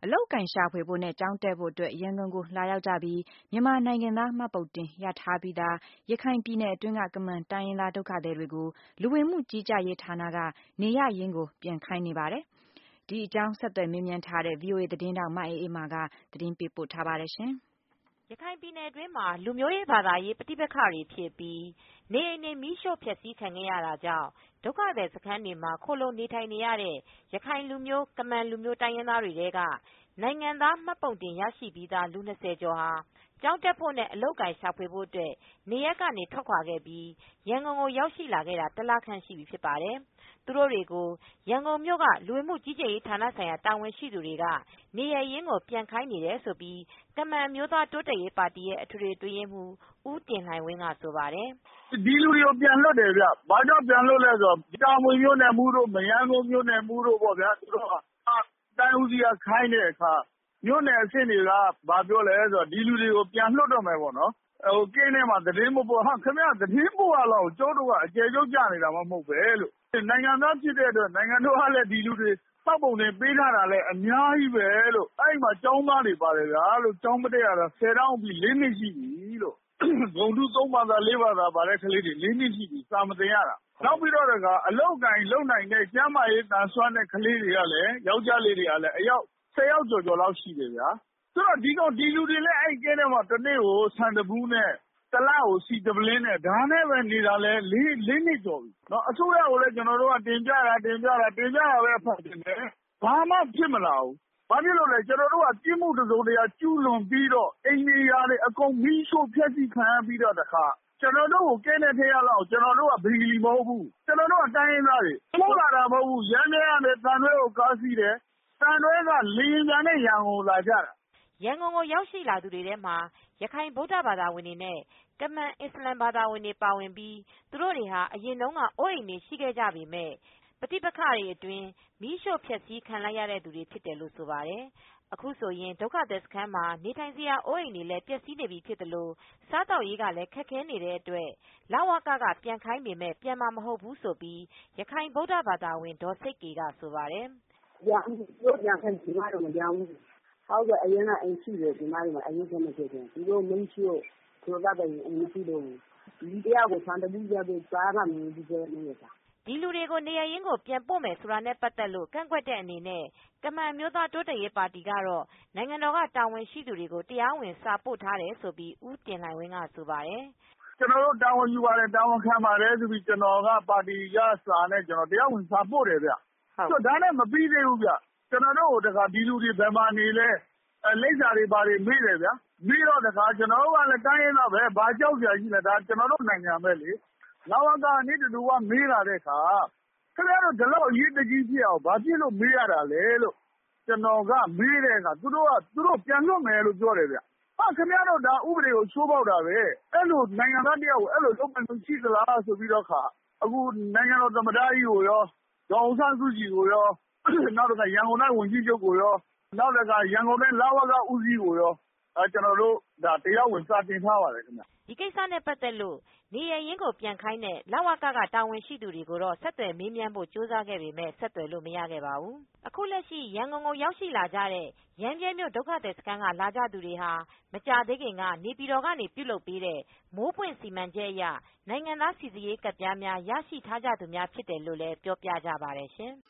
အလုပ်အကိုင်ရှာဖွေဖို့နဲ့ကျောင်းတက်ဖို့အတွက် ရန်ကုန်ကိုလာရောက်ကြပြီး မြန်မာနိုင်ငံသားမှတ်ပုံတင်ရထားပြီးသား ရခိုင်ပြည်နယ်အတွင်းက ကမန်တိုင်းရင်းသားဒုက္ခသည်တွေကို လူဝင်မှုကြီးကြပ်ရေးဌာနက နေရပ်ရင်းကိုပြန်ခိုင်းနေပါတယ်။ ဒီအကြောင်းဆက်သွယ်မေးမြန်းထားတဲ့ ဗွီအိုအေသတင်းထောက်မအေးအေးမာက သတင်းပေးပို့ထားပါတယ်။ရခိုင်ပြည်နယ်အတွင်းမှာ လူမျိုးရေးဘာသာရေးပဋိပက္ခတွေဖြစ်ပြီး နေအိမ်တွေမီးရှို့ဖျက်ဆီးခံခဲ့ရတာကြောင့် ဒုက္ခသည်စခန်းတွေမှာ ခိုလှုံနေထိုင်နေရတဲ့ ရခိုင်လူမျိုး ကမန်လူမျိုးတိုင်းရင်းသားတွေထဲက နိုင်ငံသားမှတ်ပုံတင်ရရှိပြီးသား လူ 20 ကျော်ဟာ ကျောင်းတက်ဖို့နဲ့ အလုပ်အကိုင်ရှာဖွေဖို့အတွက် နေရပ်ကနေထွက်ခွါခဲ့ပြီး ရန်ကုန်ကိုရောက်ရှိလာခဲ့တာ ၁ လခန့်ရှိပြီဖြစ်ပါတယ်။ သူတို့တွေကို ရန်ကုန်မြို့က လူဝင်မှုကြီးကြပ်ရေးဌာနဆိုင်ရာတာဝန်ရှိသူတွေက နေရပ်ရင်းကိုပြန်ခိုင်းနေတယ်လို့ ကမန်အမျိုးသားတိုးတက်ရေးပါတီရဲ့အထွေထွေအတွင်းရေးမှူး ဦးတင်လှိုင်ဝင်းကဆိုပါတယ်။ "ဒီလူတွေကိုပြန်လွှတ်တယ်ဗျ။ ဘာကြောင့်ပြန်လွှတ်လဲဆိုတော့ တာမွေမြို့နယ်မှူးတို့ မရမ်းကုန်းမြို့နယ်မှူးတို့ပေါ့ဗျာ သူတို့က တိုင်းဦးစီးကခိုင်းတဲ့အခါ မြို့နယ်အဆင့်တွေက ဘာပြောလဲဆိုတော့ ဒီလူတွေကိုပြန်လွှတ်တော့မယ်ပေါ့နော်။ ကင်းထဲမှာသတင်းမပို့ ခင်ဗျသတင်းပို့ရလောက်အောင် ကျုပ်တို့ကအကျယ်ချုပ်ကျနေတာမှမဟုတ်ပဲလို့ နိုင်ငံသားဖြစ်တဲ့အတွက် နိုင်ငံတော်ကလည်းဒီလူတွေမှတ်ပုံတင်ပေးထားတာလည်းအများကြီးပဲလို့ အဲဒီမှာကျောင်းသားတွေပါတယ်ဗျာလို့ ကျောင်းမတက်ရတာ 10 တန်းအထိ 4 နှစ်ရှိပြီလို့ ဂုဏ်ထူး 3 ဘာသာ 4 ဘာသာပါတဲ့ကလေးတွေ 4 နှစ်ရှိပြီ စာမသင်ရတာ။ နောက်ပြီးတော့အလုပ်အကိုင်လုပ်နိုင်တဲ့ ကျန်းမာရေးသန်စွမ်းတဲ့ကလေးတွေကလည်း ယောက်ကျားလေးတွေကလည်း အယောက် 10 ယောက်ကျော်ကျော်လောက်ရှိတယ်ဗျာ။ ဆိုတော့ဒီလူတွေလည်း အဲဒီကင်းထဲမှာ တနေ့ကို ဆန်တဗူးနဲ့ တလကို ဆီတပုလင်းနဲ့ ဒါနဲ့ပဲနေတာလည်း 4 နှစ်ကျော်ပြီ။ အစိုးရကိုလည်း ကျနော်တို့ကတင်ပြတာပဲ ဘာမှဖြစ်မလာဘူး။ ဘာဖြစ်လို့လဲ ကျနော်တို့က ပြစ်မှုတစုံတရာကျူးလွန်ပြီးတော့ အိမ်တွေယာတွေအကုန်မီးရှို့ဖျက်ဆီးခံရပြီးတော့တခါ ကျနော်တို့ကို ကင်းထဲထည့်ရလောက်အောင် ကျနော်တို့က ဘင်္ဂလီမဟုတ်ဘူး။ ကျနော်တို့က တိုင်းရင်းသားတွေ ပို့လာတာမဟုတ်ဘူး ရမ်းဗြဲကနေ သံတွဲကိုကားစီးတယ် သံတွဲက လေယာဉ်ပျံနဲ့ ရန်ကုန်ကိုလာကြတာ။ " ရန်ကုန်ကိုရောက်ရှိလာသူတွေထဲမှာ ရခိုင်ဗုဒ္ဓဘာသာဝင်တွေနဲ့ ကမန်အစ္စလာမ်ဘာသာဝင်တွေပါဝင်ပြီး သူတို့တွေဟာ အရင်တုန်းက အိုးအိမ်တွေရှိခဲ့ကြပေမယ့် ပဋိပက္ခတွေအတွင်း မီးရှို့ဖျက်ဆီးခံလိုက်ရသူတွေဖြစ်တယ်လို့ဆိုပါတယ်။ အခုဆိုရင် ဒုက္ခသည်စခန်းမှာ နေထိုင်စရာအိုးအိမ်တွေလည်းပျက်စီးနေပြီဖြစ်သလို စားသောက်ရေးကလည်းခက်ခဲနေတဲ့အတွက် လဝက ကပြန်ခိုင်းပေမယ့် ပြန်မှာမဟုတ်ဘူးလို့ ရခိုင်ဗုဒ္ဓဘာသာဝင် ဒေါ်စိတ်ကေကဆိုပါတယ်။ "သူတို့ပြန်ခိုင်းတယ် ညီမတို့မပြန်ဘူး။ အရင်ကအိမ်ရှိတယ် ညီမတို့မှာ အရင်ကတည်းက သူတို့မီးရှို့တော့ အိမ်မရှိတော့ဘူး။ လူတယောက်ကို ဆန်တဗူးပဲပေးတယ် စားစရာမရှိဘူး။ " ဒီလူတွေကို နေရပ်ရင်းကိုပြန်ပို့မယ်ဆိုတာနဲ့ပတ်သက်လို့ ကန့်ကွက်တဲ့အနေနဲ့ ကမန်အမျိုးသားတိုးတက်ရေးပါတီကတော့ နိုင်ငံတော်ကတာဝန်ရှိသူတွေကို တရားဝင်စာပို့ထားတယ်လို့ ဦးတင်လှိုင်ဝင်းကဆိုပါတယ်။ "ကျနော်တို့တာဝန်ယူပါတယ် တာဝန်ခံပါတယ်ဆိုပြီး ကျနော်ကပါတီကစာနဲ့ တရားဝင်စာပို့တယ်ဗျ။ ဒါနဲ့မပြီးသေးဘူးဗျ ကျနော်တို့ကိုဒီလူတွေဘယ်မှာနေလဲ လိပ်စာတွေဘာတွေမေးတယ်ဗျာ မေးတော့ကျနော်တို့ကလည်းတိုင်းရင်းသားပဲ ဘာကြောက်စရာရှိလဲ ဒါကျနော်တို့နိုင်ငံပဲလေ။ လဝက နိစ္စဓူဝမေးလာတဲ့အခါ ခင်ဗျားတို့ဒီလောက်အရေးတကြီးဖြစ်အောင် ဘာဖြစ်လို့မေးရတာလဲလို့ ကျနော်ကမေးတဲ့အခါ သူတို့ပြန်လွှတ်မယ်လို့ပြောတယ်ဗျ။ ခင်ဗျားတို့ဒါဥပဒေကိုချိုးဖောက်တာပဲ နိုင်ငံသားတယောက်ကို အဲလိုလုပ်ပိုင်ခွင့်ရှိသလားဆိုပြီးတော့ အခုနိုင်ငံတော်သမ္မတကြီးကိုရော ဒေါ်အောင်ဆန်းစုကြည်ကိုရော နောက်တခါ ရန်ကုန်တိုင်းဝန်ကြီးချုပ်ကိုရော နောက်တခါ ရန်ကုန်တိုင်းလဝက ဦးစီးကိုရော ကျနော်တို့တရားဝင်စာတင်ထားပါတယ်ခင်ဗျ။ " ဒီကိစ္စနဲ့ပတ်သက်လို့ နေရပ်ရင်းကိုပြန်ခိုင်းတဲ့ လဝက တာဝန်ရှိသူတွေကိုတော့ ဆက်သွယ်မေးမြန်းဖို့ကြိုးစားခဲ့ပေမယ့် ဆက်သွယ်လို့မရခဲ့ပါဘူး။ အခုလက်ရှိ ရန်ကုန်ကိုရောက်ရှိလာကြတဲ့ ရမ်းဗြဲမြို့ဒုက္ခသည်စခန်းက လာကြသူတွေဟာ မကြာသေးခင်က နေပြည်တော်ကပြုလုပ်ပေးတဲ့ မိုးပွင့်စီမံချက်အရ နိုင်ငံသားစိစစ်ရေးကဒ်ပြားများ ရရှိထားကြသူများဖြစ်တယ်လို့လည်းပြောပြကြပါတယ်ရှင်။